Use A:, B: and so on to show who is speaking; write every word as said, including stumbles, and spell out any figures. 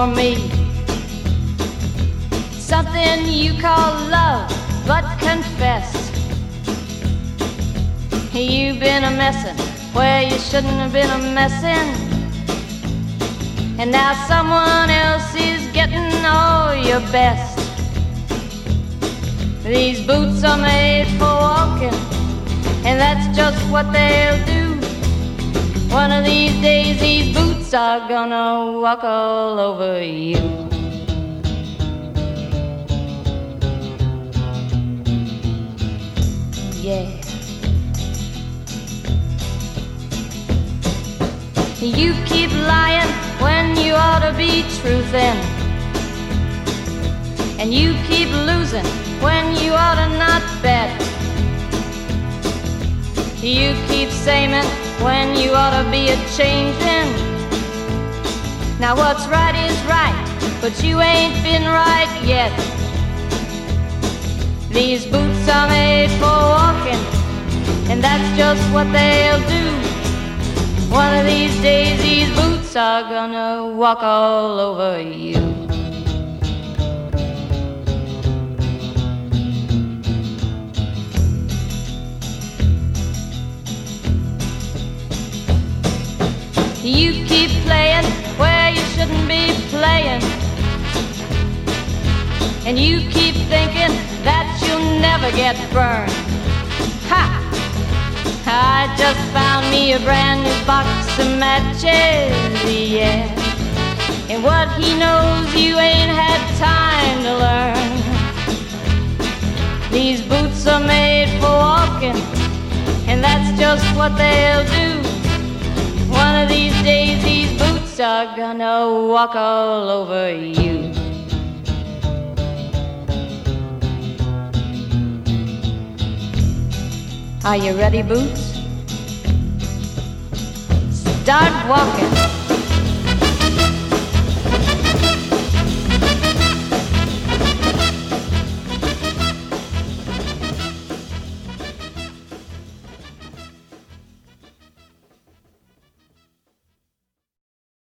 A: for me. Something you call love, but confess you've been a messin' where you shouldn't have been a messin'. And now someone else is getting all your best. These boots are made for walking, and that's just what they'll do. One of these days these boots are gonna walk all over you. Yeah. You keep lying when you ought to be truthin', and you keep losing when you ought to not bet. You keep saying when you ought to be a-changin'. Now what's right is right, but you ain't been right yet. These boots are made for walking, and that's just what they'll do. One of these days these boots are gonna walk all over you. You keep playing where you shouldn't be playing, and you keep thinking that you'll never get burned. Ha! I just found me a brand new box of matches, yeah. And what he knows you ain't had time to learn. These boots are made for walking, and that's just what they'll do. One of these days these boots are gonna walk all over you. Are you ready, Boots? Start walking.